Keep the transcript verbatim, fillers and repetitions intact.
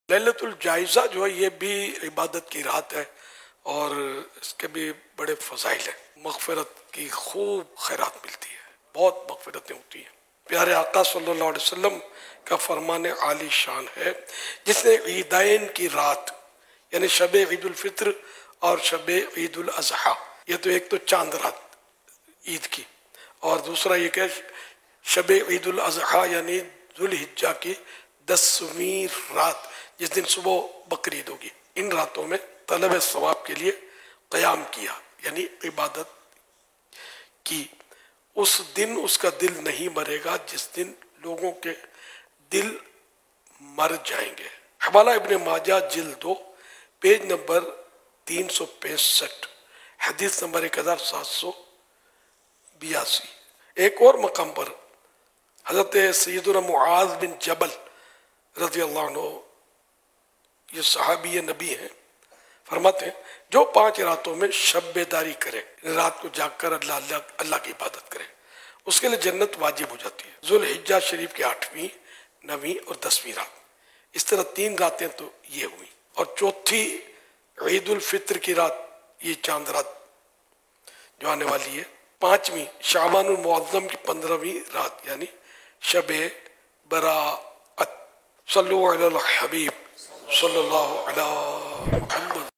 لیلۃ الجائزہ جو ہے یہ بھی عبادت کی رات ہے اور اس کے بھی بڑے فضائل ہیں. مغفرت کی خوب خیرات ملتی ہے، بہت مغفرتیں ہوتی ہیں. پیارے آقا صلی اللہ علیہ وسلم کا فرمان عالی شان ہے، جس نے عیدین کی رات یعنی شب عید الفطر اور شب عید الاضحیٰ، یہ تو ایک تو چاند رات عید کی، اور دوسرا یہ کہ شب عید الاضحیٰ یعنی ذوالحجہ کی دسویں رات جس دن صبح بقر عید ہوگی، ان راتوں میں طلب ثواب کے لیے قیام کیا یعنی عبادت کی. اس دن اس کا دل نہیں مرے گا جس دن لوگوں کے دل مر جائیں گے. حوالہ ابن ماجہ جلد دو پیج نمبر تین سو پینسٹھ، حدیث نمبر ایک ہزار سات سو بیاسی. ایک اور مقام پر حضرت سیدنا معاذ بن جبل رضی اللہ عنہ، یہ صحابی نبی ہیں، فرماتے ہیں جو پانچ راتوں میں شب بیداری کرے، رات کو جاگ کر اللہ اللہ اللہ کی عبادت کرے، اس کے لیے جنت واجب ہو جاتی ہے. ذوالحجہ شریف کی آٹھویں، نویں اور دسویں رات، اس طرح تین راتیں تو یہ ہوئی، اور چوتھی عید الفطر کی رات یہ چاند رات جو آنے والی ہے. پانچویں شعبان المعظم کی پندرہویں رات یعنی شب براءت. صلو علی الحبیب صلی اللہ علیہ محمد.